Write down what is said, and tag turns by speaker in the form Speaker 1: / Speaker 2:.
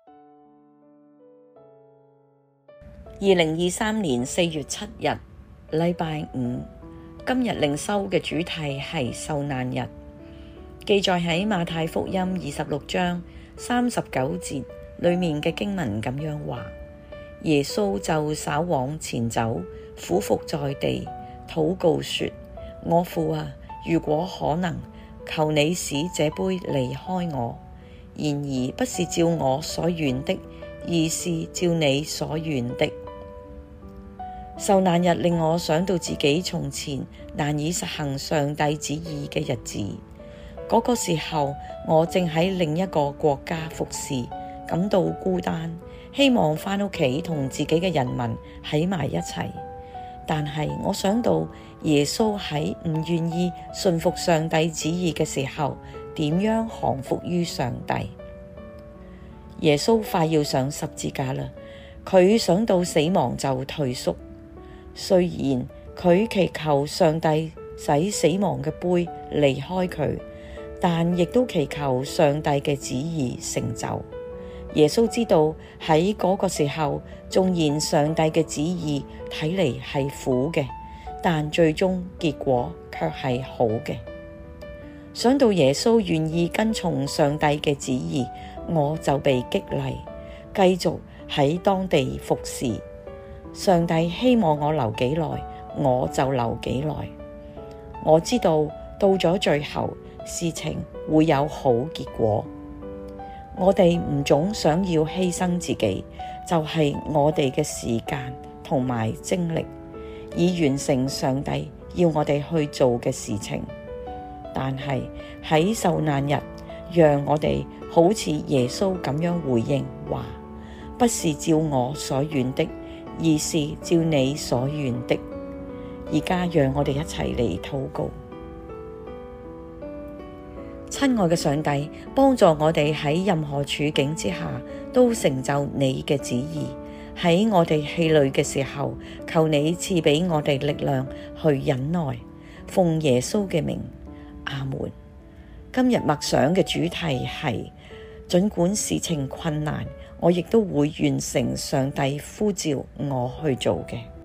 Speaker 1: 2023年4月7日，禮拜五。今日靈修嘅主題係受難日，記載喺馬太福音26章39節裏面嘅經文咁樣話：耶穌就稍往前走，俯伏在地，禱告說：我父啊，如果可能，求你使這杯離開我，然而不是照我所願的，而是照你所願的。受難日令我想到自己從前難以實行上帝旨意嘅日子。嗰個時候，我正喺另一個國家服侍，感到孤單，希望返屋企同自己嘅人民喺埋一齊。但係我想到耶穌喺唔願意順服上帝旨意嘅時候，點樣降服於上帝。耶穌快要上十字架啦，佢想到死亡就退縮。雖然佢祈求上帝使死亡嘅杯離開佢，但亦都祈求上帝嘅旨意成就。耶穌知道喺嗰個時候，縱然上帝嘅旨意睇嚟係苦嘅，但最終結果卻係好嘅。想到耶穌願意跟從上帝嘅旨意，我就被激勵，繼續喺當地服侍。上帝希望我留幾耐，我就留幾耐。我知道到咗最後，事情會有好結果。我哋唔總想要犧牲自己，就係我哋嘅時間同埋精力，以完成上帝要我哋去做嘅事情。但係喺受難日，讓我哋好似耶穌咁樣回應話：不是照我所願的，而是照你所願的。而家讓我哋一齊嚟禱告。親愛嘅上帝，幫助我哋喺任何處境之下都成就你嘅旨意。喺我哋氣餒嘅時候，求你賜俾我哋力量去忍耐。奉耶穌嘅名，阿門。今日默想嘅主題係：儘管事情困難，我亦都會完成上帝呼召我去做嘅。